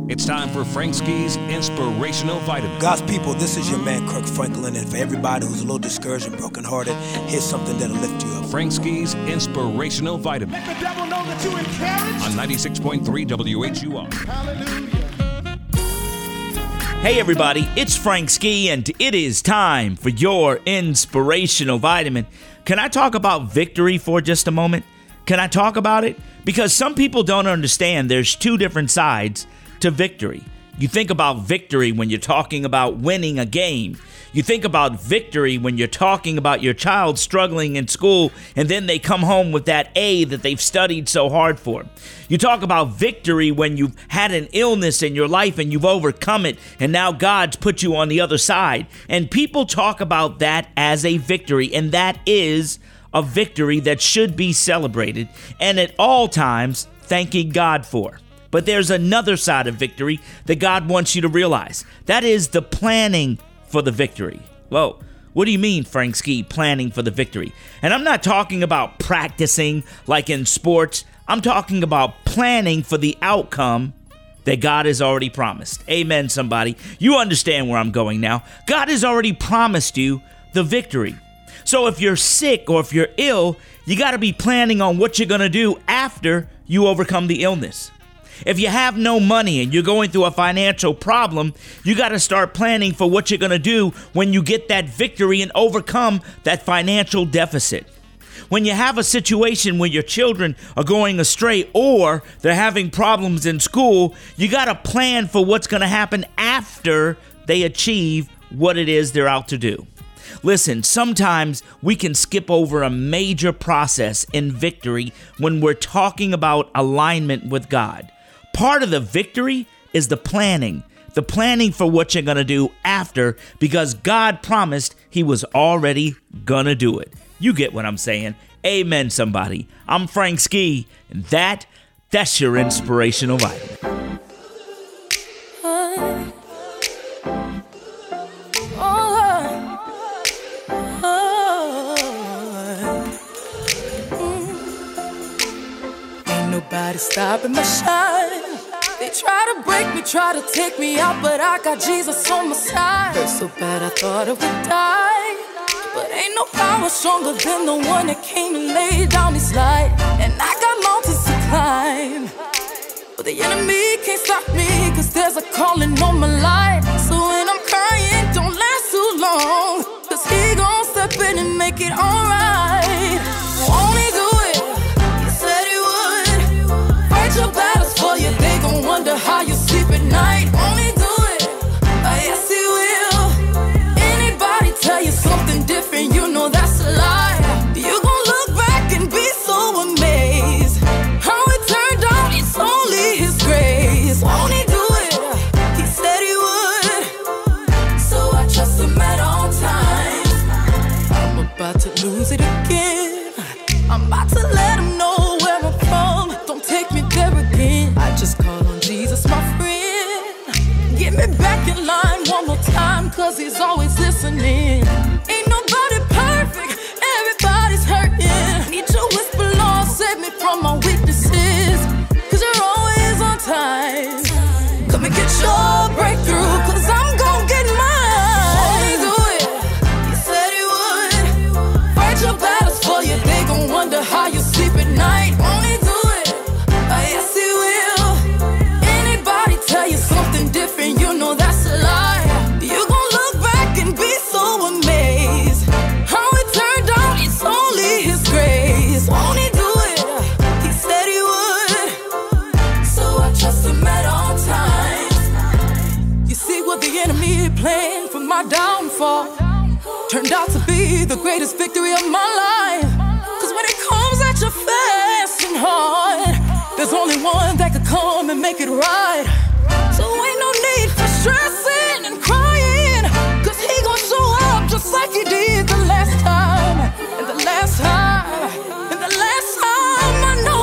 It's time for Frank Ski's Inspirational Vitamin. God's people, this is your man Kirk Franklin, and for everybody who's a little discouraged and brokenhearted, here's something that'll lift you up. Frank Ski's Inspirational Vitamin. Let the devil know that you're encouraged. On 96.3 WHUR. Hallelujah. Hey everybody, it's Frank Ski, and it is time for your Inspirational Vitamin. Can I talk about victory for just a moment? Can I talk about it? Because some people don't understand there's two different sides to victory. You think about victory when you're talking about winning a game. You think about victory when you're talking about your child struggling in school and then they come home with that A that they've studied so hard for. You talk about victory when you've had an illness in your life and you've overcome it and now God's put you on the other side. And people talk about that as a victory, and that is a victory that should be celebrated and at all times thanking God for. But there's another side of victory that God wants you to realize. That is the planning for the victory. Whoa, what do you mean, Frank Ski, planning for the victory? And I'm not talking about practicing like in sports. I'm talking about planning for the outcome that God has already promised. Amen, somebody. You understand where I'm going now. God has already promised you the victory. So if you're sick or if you're ill, you got to be planning on what you're going to do after you overcome the illness. If you have no money and you're going through a financial problem, you got to start planning for what you're going to do when you get that victory and overcome that financial deficit. When you have a situation where your children are going astray or they're having problems in school, you got to plan for what's going to happen after they achieve what it is they're out to do. Listen, sometimes we can skip over a major process in victory when we're talking about alignment with God. Part of the victory is the planning for what you're going to do after, because God promised he was already going to do it. You get what I'm saying. Amen, somebody. I'm Frank Ski, and that's your Inspirational Vitamin. Ain't nobody stopping my shine. They try to break me, try to take me out, but I got Jesus on my side. Hurt so bad I thought I would die, but ain't no power stronger than the one that came and laid down his life. And I got mountains to climb, but the enemy can't stop me, cause there's a calling on my life. So when I'm crying, don't last too long, cause he gon' step in and make it alright. Won't he do it? He said he would. Fight your battles for you, they gon' wonder how you sleep at night. Won't he do it? Yes he will. Anybody tell you something different, you know that's a lie. You gon' look back and be so amazed how it turned out, it's only his grace. Won't he do it? He said he would. So I trust him at all times. I'm about to lose it again. I'm about to let him know where I'm from. Don't take me there again. I just call on Jesus, my friend. Get me back in line one more time, cause he's always listening. Ain't nobody perfect, everybody's hurting. Need you whisper, Lord, save me from my weaknesses, cause you're always on time. Come and get your breakthrough, cause I'm gon' get mine. Won't he do it? He said he would. Fight your battles for you, they gon' wonder how you sleep at night. Won't he do it? Yes he will. Anybody tell you something different, you know that's a lie. You gon' look back and be so amazed how it turned out, it's only his grace. Won't he do it? He said he would. So I trust him at all times. You see what the enemy planned for my downfall turned out to be the greatest victory of my life. Cause when it comes at you fast and hard, there's only one that could come and make it right. So ain't no need for stressing and crying, cause he gon' show up just like he did the last time. And the last time, and the last time, I know.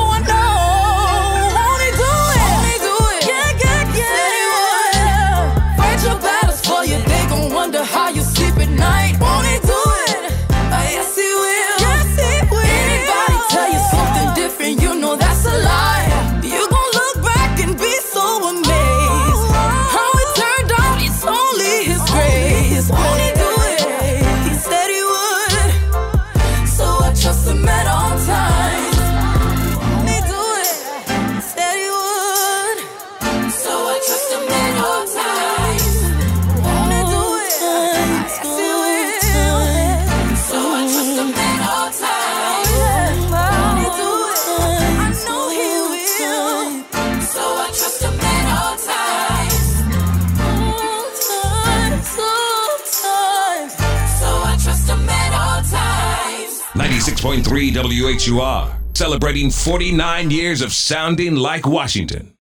Won't he do it? Won't he do it? Yeah. He said he would. Fight your battles for you, they gon' wonder how you sleep at night. Won't he do it? Yes he will. Yes he will. Anybody tell you something different, you know that's a lie. You gon' look back and be so 96.3 WHUR, celebrating 49 years of sounding like Washington.